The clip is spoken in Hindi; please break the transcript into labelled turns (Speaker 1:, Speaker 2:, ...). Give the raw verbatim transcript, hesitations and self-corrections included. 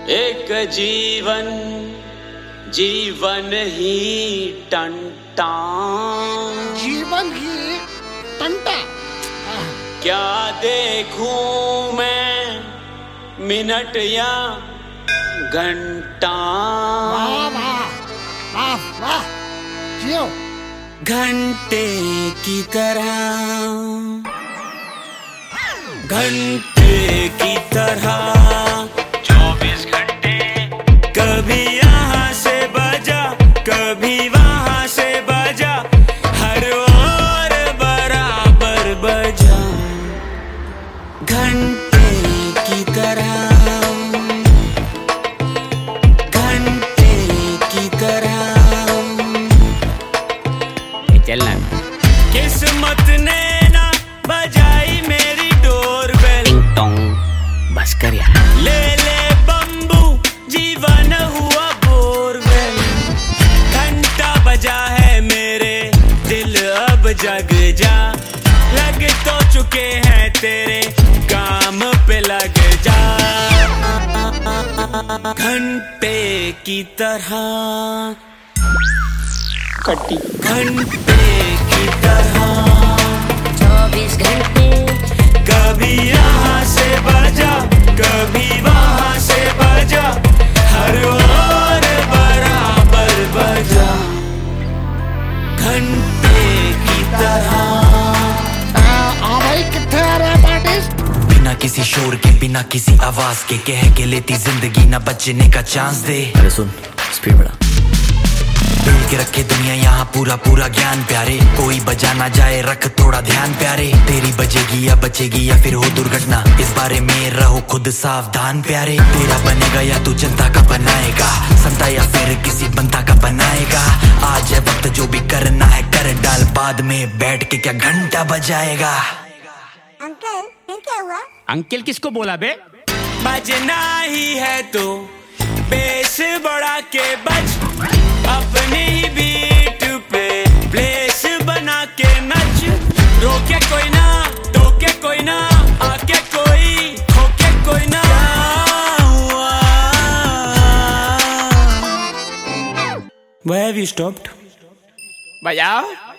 Speaker 1: एक जीवन जीवन ही टंटा,
Speaker 2: जीवन ही टंटा।
Speaker 1: क्या देखूं मैं मिनट या घंटा।
Speaker 2: वाह वाह वाह वाह, जियो।
Speaker 1: घंटे की तरह, घंटे की तरह चौबीस घंटे, कभी यहाँ से बजा कभी वहाँ से बजा, हर ओर बराबर बजा। घंटे की तरह, घंटे की तरह चलना। किस्मत ने ना बजाई मेरी डोरबेल, बस कर यार। ले ले बम्बू, जीवन हुआ बोरवेल, घंटा बजा है मेरे दिल अब जग जा। लग तो चुके हैं तेरे काम पे लग जा। घंटे की तरह कटी, घंटे की तरह
Speaker 3: चौबीस घंटे,
Speaker 1: कभी यहाँ से बजा कभी वहाँ से बजा, हर ओर बराबर बजा। घंटे की तरह।
Speaker 2: आ भाई कितने आ रहे हैं आर्टिस्ट?
Speaker 4: बिना किसी शोर के बिना किसी आवाज के कह के लेती जिंदगी ना बचने का चांस दे। अरे सुन स्पीड बढ़ा। मिल के रखे दुनिया यहाँ पूरा पूरा ज्ञान प्यारे, कोई बजा ना जाए रख थोड़ा ध्यान प्यारे। तेरी बजेगी या बचेगी या फिर हो दुर्घटना, इस बारे में रहो खुद सावधान प्यारे। तेरा बनेगा या तू जनता का बनाएगा, संता या फिर किसी बनता का बनाएगा। आज है वक्त जो भी करना है कर डाल, बाद में बैठ के क्या घंटा बजाएगा।
Speaker 3: अंकल फिर क्या हुआ?
Speaker 1: अंकल किसको बोला बे? बजना ही है तो बेस बढ़ा के बज, अपनी ही बीट पे प्लेस बना के नच। रोके कोई ना टोके कोई ना, आके कोई खोके कोई ना। Why have you stopped? बजाओ।